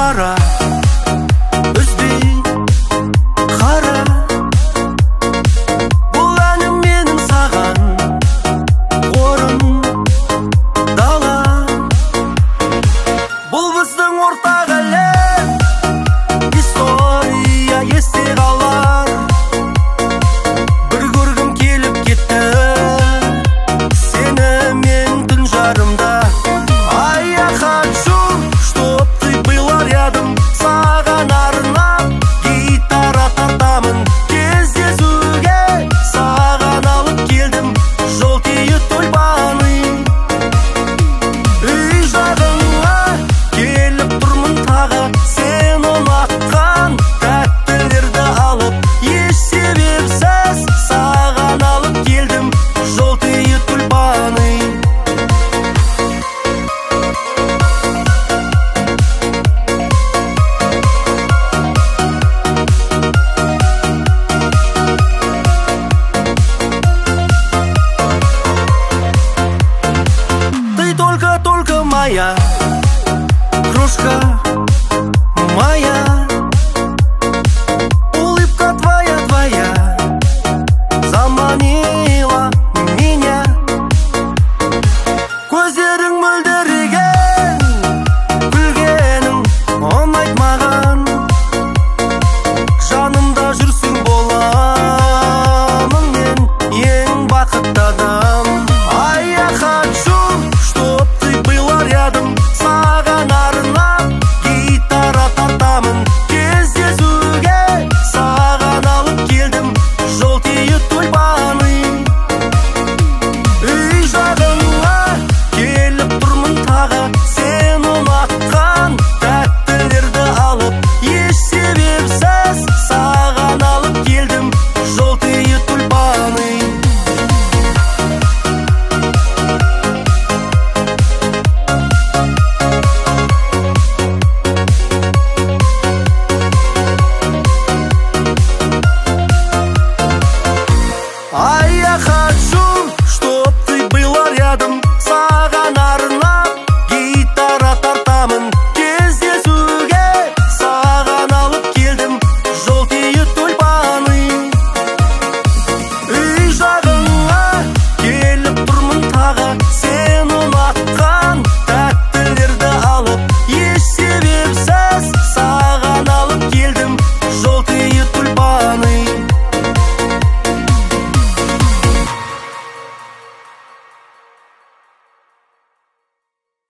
қара, үзбей қара. Бұл әнім менің саған, орын дала. Бұл біздің ортақ әлем, история есте қалар. Бір көргім келіп кетті сені мен түн жарымда. А я хочу, чтоб ты была рядом. Саған арнап гитара тартамын. Кездесуге саған алып келдім желтые тюльпаны. Үй жағыңа келіп тұрмын тағы, сен ұнатқан тәттілерді алып. Еш себепсіз саған алып келдім желтые тюльпаны. Ты только моя кружка